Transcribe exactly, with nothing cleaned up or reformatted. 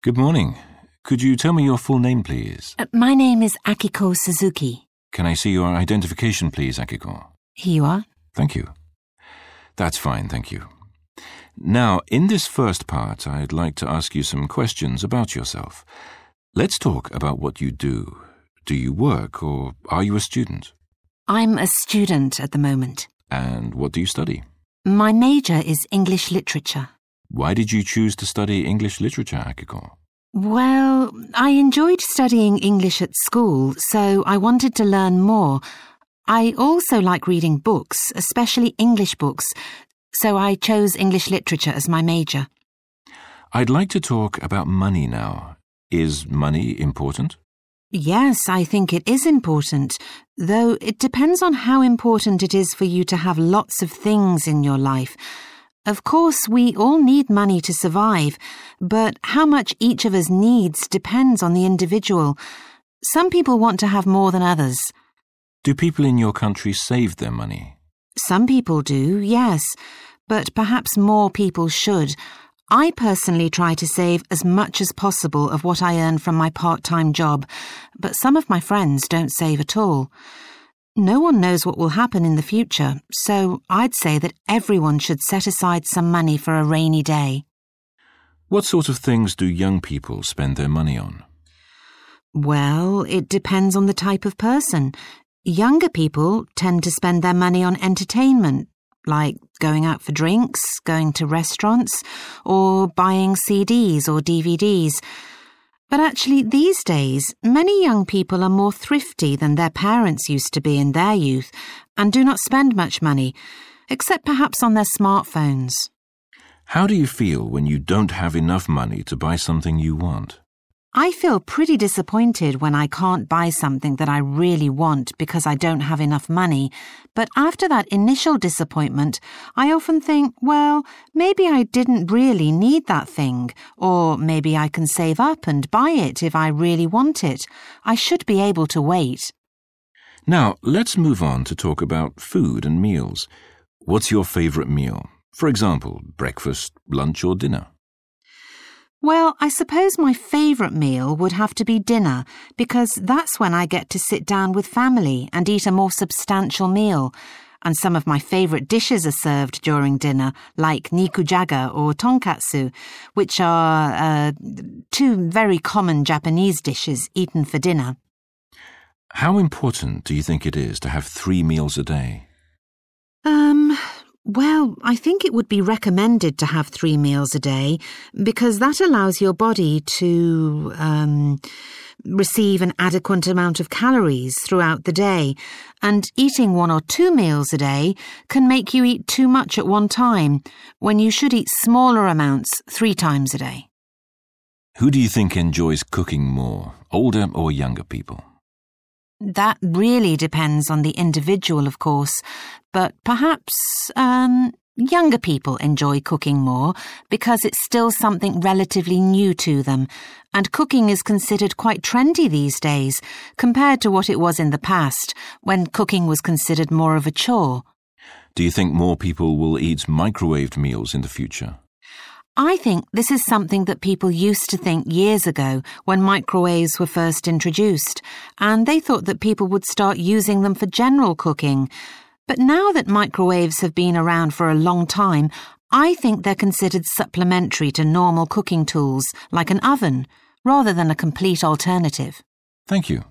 Good morning. Could you tell me your full name, please? Uh, my name is Akiko Suzuki. Can I see your identification, please, Akiko? Here you are. Thank you. That's fine, thank you. Now, in this first part, I'd like to ask you some questions about yourself. Let's talk about what you do. Do you work or are you a student? I'm a student at the moment. And what do you study? My major is English literature. Why did you choose to study English literature, Akiko? Well, I enjoyed studying English at school, so I wanted to learn more. I also like reading books, especially English books, so I chose English literature as my major. I'd like to talk about money now. Is money important? Yes, I think it is important, though it depends on how important it is for you to have lots of things in your life. Of course, we all need money to survive, but how much each of us needs depends on the individual. Some people want to have more than others. Do people in your country save their money? Some people do, yes, but perhaps more people should. I personally try to save as much as possible of what I earn from my part-time job, but some of my friends don't save at all. No one knows what will happen in the future, so I'd say that everyone should set aside some money for a rainy day. What sort of things do young people spend their money on? Well, it depends on the type of person. Younger people tend to spend their money on entertainment, like going out for drinks, going to restaurants, or buying C Ds or D V Ds. But actually, these days, many young people are more thrifty than their parents used to be in their youth and do not spend much money, except perhaps on their smartphones. How do you feel when you don't have enough money to buy something you want? I feel pretty disappointed when I can't buy something that I really want because I don't have enough money. But after that initial disappointment, I often think, well, maybe I didn't really need that thing, or maybe I can save up and buy it if I really want it. I should be able to wait. Now, let's move on to talk about food and meals. What's your favourite meal? For example, breakfast, lunch or dinner? Well, I suppose my favourite meal would have to be dinner, because that's when I get to sit down with family and eat a more substantial meal. And some of my favourite dishes are served during dinner, like nikujaga or tonkatsu, which are uh, two very common Japanese dishes eaten for dinner. How important do you think it is to have three meals a day? Um... Well, I think it would be recommended to have three meals a day because that allows your body to um, receive an adequate amount of calories throughout the day, and eating one or two meals a day can make you eat too much at one time when you should eat smaller amounts three times a day. Who do you think enjoys cooking more, older or younger people? That really depends on the individual, of course, but perhaps um, younger people enjoy cooking more because it's still something relatively new to them, and cooking is considered quite trendy these days compared to what it was in the past, when cooking was considered more of a chore. Do you think more people will eat microwaved meals in the future? I think this is something that people used to think years ago when microwaves were first introduced, and they thought that people would start using them for general cooking. But now that microwaves have been around for a long time, I think they're considered supplementary to normal cooking tools, like an oven, rather than a complete alternative. Thank you.